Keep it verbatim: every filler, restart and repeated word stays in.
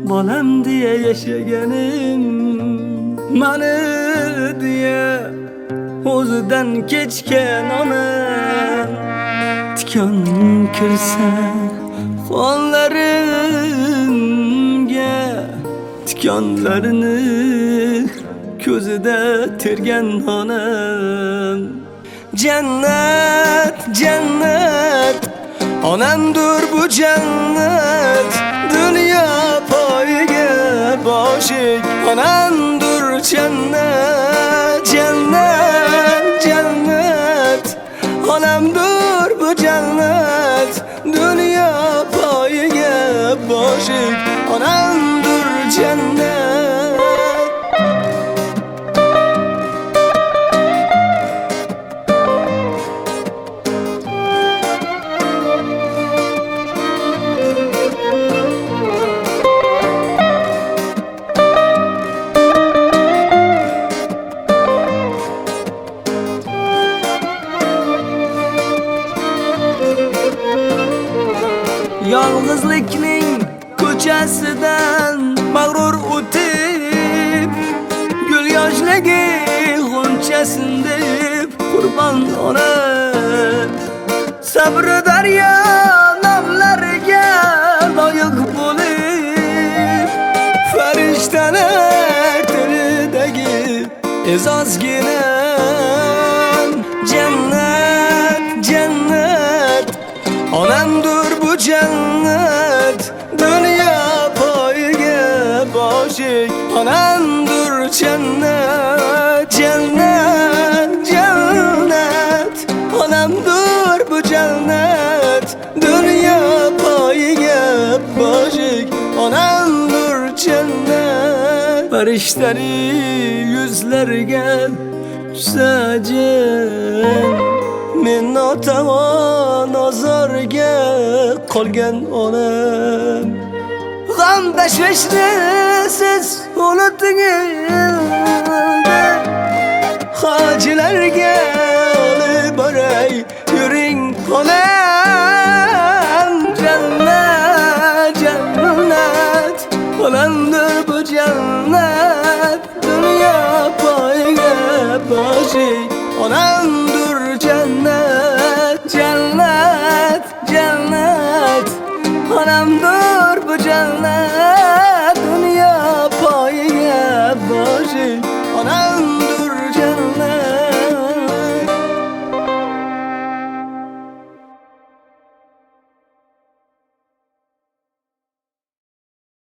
bolam diye yaşaganim, mani diye o'zidan kechgan onam. Tikon kirsa qo'llarimga, tikonlarini ko'zida tergan onam. Jannat, jannat, onamdir bu jannat. Dünya poyiga boshik, onamdir jannat. Jannat, jannat, onamdir bu jannat. Dünya poyiga boshik, onamdir jannat. Yolg'izlikning ko'chasidan mag'rur o'tib, gul yoshligi g'unchasin deb qurbon ona. Sabri daryo nomlariga loyiq bo'lib, farishtalar tilidagi e'zozgina. Jannat, jannat, onamdir bu jannat. Dünya poyiga boshik, onamdir jannat. Jannat, jannat, onamdir bu jannat. Dünya poyiga boshik, onamdir jannat. Farishtali yuzlarga sajin, men notavon ozorga qolgan onam. G'am tashvishni siz unuting, hojilarga olib boray yuring onam. Jannat, jannat, onamdir bu jannat. Dünya poyiga boshik, onamdir jannat. Jannat, jannat, onamdir bu jannat. Dünya poyiga boshik, onam